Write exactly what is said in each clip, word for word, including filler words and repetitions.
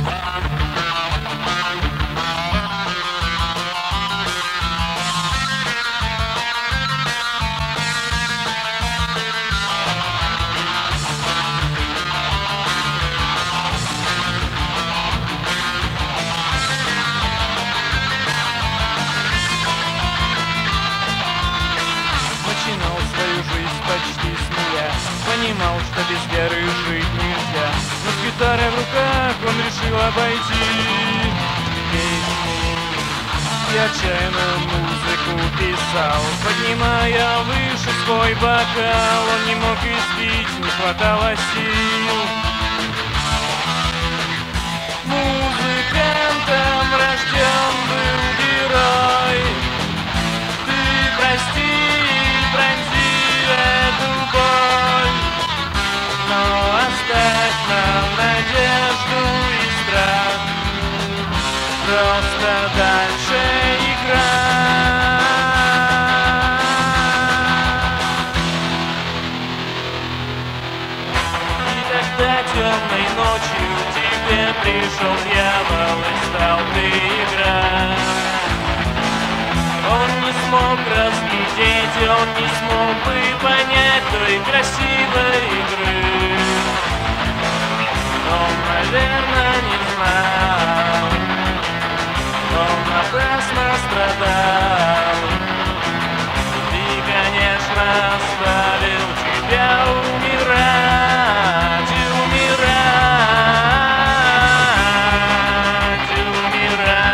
Понимал, что без веры жить нельзя, но с гитарой в руках он решил обойти песни и отчаянно музыку писал, поднимая выше свой бокал. Он не мог испить, не хватало сил. Музыкантом рожден был герой. Ты прости, пронзи эту боль, но оставь нам надежду и страх, просто дальше играй. И тогда темной ночью тебе пришел дьявол и стал ты играть. Он не смог разглядеть, он не смог бы понять той красивой игры. Он, наверное, не знал, он напрасно страдал. И, конечно, оставил тебя умирать, умирать, умирать.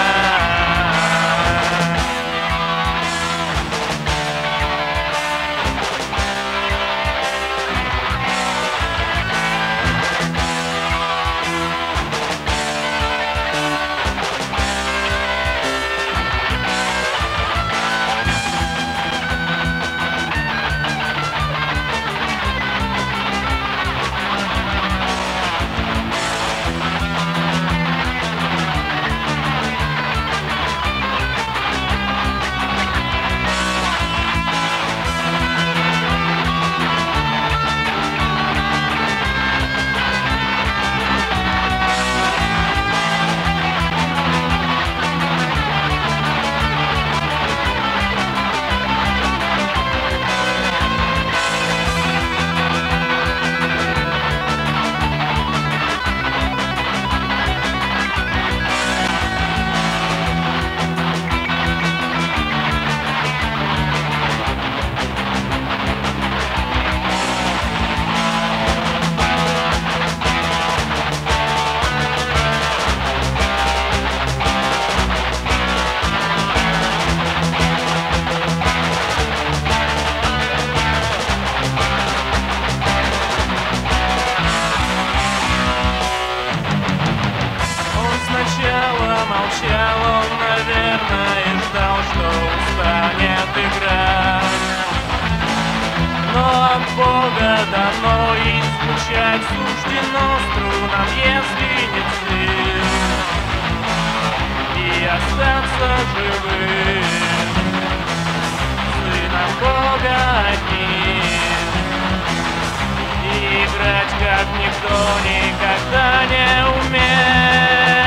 Молчал он, наверное, ждал, что устанет играть. Но от Бога дано и звучать суждено струнам, если нет сил, и остаться живым сыном Бога одним, и играть, как никто никогда не умел.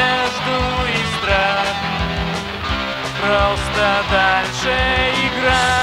Просто дальше играть.